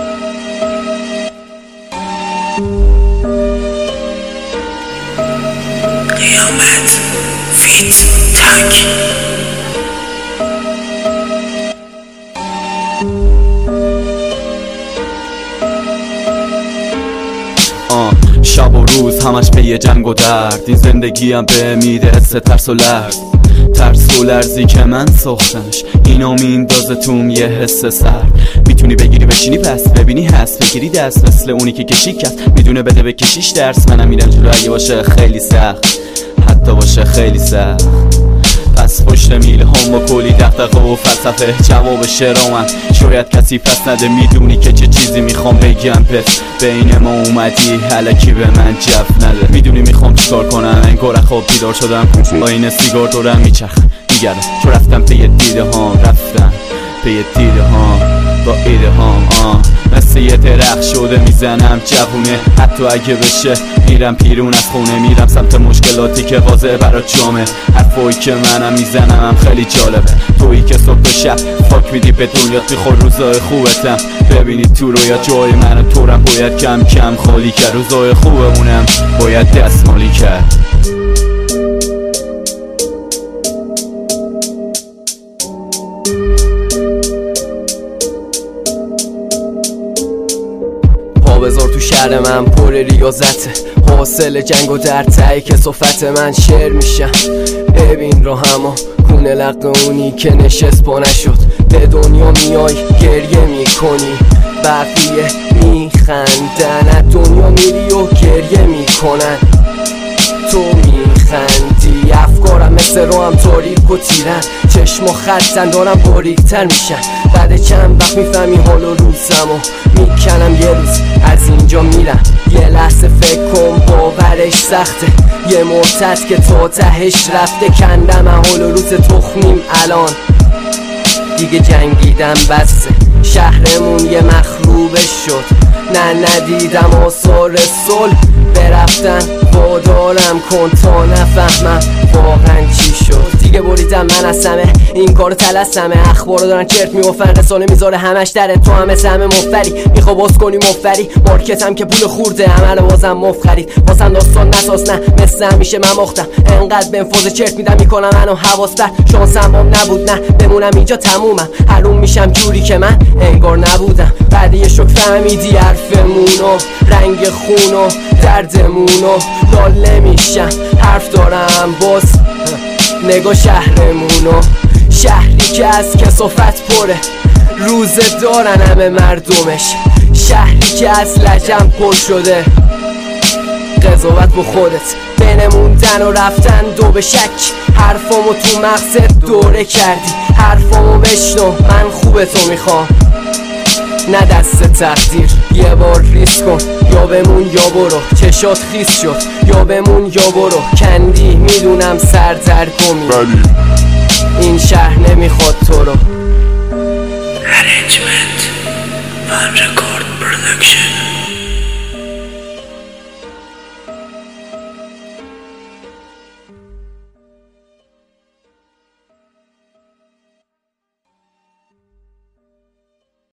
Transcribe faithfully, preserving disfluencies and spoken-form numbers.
قیامت فیت تک. شب و روز همش پی جنگ و درد، این زندگی هم به میده حس ترس و لرز، ترس و لرزی که من ساختمش، اینا میندازه توم یه حس سر. میتونی بگیری بشینی پس ببینی هست، بگیری دست مثل اونی که کشی کرد میدونه بده بکشیش درس. منم میرم جلو اگه باشه خیلی سخت، حتی باشه خیلی سخت. پس پشت میله هم با کلی دغدغه و فلسفه جواب شعرامن شاید کسی پس نده. میدونی که چه چیزی میخوام بگم، پس بین ما اومدی الکی به من جف نده. میدونی میخوام چیکار کنم، انگار خواب بیدار شدم با این سیگار دورم میچرخ میگردم، چون رفتم پی دیده هام، رفتم پی دیده هام با ایده هام. آه مثل یه درخت شده میزنم جوونه، حتی اگه بشه میرم پیرون از خونه، میرم سمت مشکلاتی که واضحه برای جامعه. حرفایی که منم میزنم هم خیلی جالبه، تویی که صبح و شب فاک میدی به دنیا، میخور روزای خوبتم ببینی تو رویا جای من تورم باید کم کم خالی کرد، روزای خوبمونم باید دستمالی کرد. بذار تو شهر من پر ریاضته، حاصل جنگ و در ته کسافت من شعر میشم. ببین رو همه کونه لق اونی که نشست پا نشد، به دنیا میای گریه میکنی بقیه میخندن، از دنیا میری و گریه میکنن تو میخندی. افکارم مثل رو هم تاریک و تیرن، چشم و خطن دارم باریکتر میشن. بعد چند وقت میفهمی حال و روزم و میکنم یه روز از اینجا میرم. یه لحظه فکر کن باورش سخته، یه مرتد که تا تهش رفته کندم حال و روز تخمیم الان دیگه جنگیدم بسه. شهرمون یه مخروبش شد، نه ندیدم آثار صلح، برفتن وادارم کن تا نفهمم واقعا چی شد. دیگه بریدم من از همه این کارو تلسمه، اخبارو دارن چرت میوفن، رسانه میذاره همش دره، تو همه همه مفتری میخوا باز کنی مفتری، مارکتم که پول خورده عمل بازم مفت خرید، واسم داستان نساز نه مثل همیشه من مختم، انقدر بنفوز چرت میدم میکنم منو حواستر، شانسم هم نبود نه بمونم اینجا تمومم، حروم میشم جوری که من انگار نبودم. بعد یه شک فهمیدی حرفمونو، رنگ خونو دردمونو، لاله میشم حرف دارم باز نگاه شهرمونو، شهری که از کثافت پره، روزه دارن همه مردمش، شهری که از لجم پر شده، قضاوت با خودت بنموندن و رفتن دو به شک، حرفامو تو مغزت دوره کردی، حرفامو بشنو من خوب تو میخوام، نه دست تقدیر. یه بار ریس کن یا بمون یا برو، چشات خیس شد یا بمون یا برو، کندی میدونم سردرگمی این شهر نمیخواد تو رو. Arrangement Van Record Production.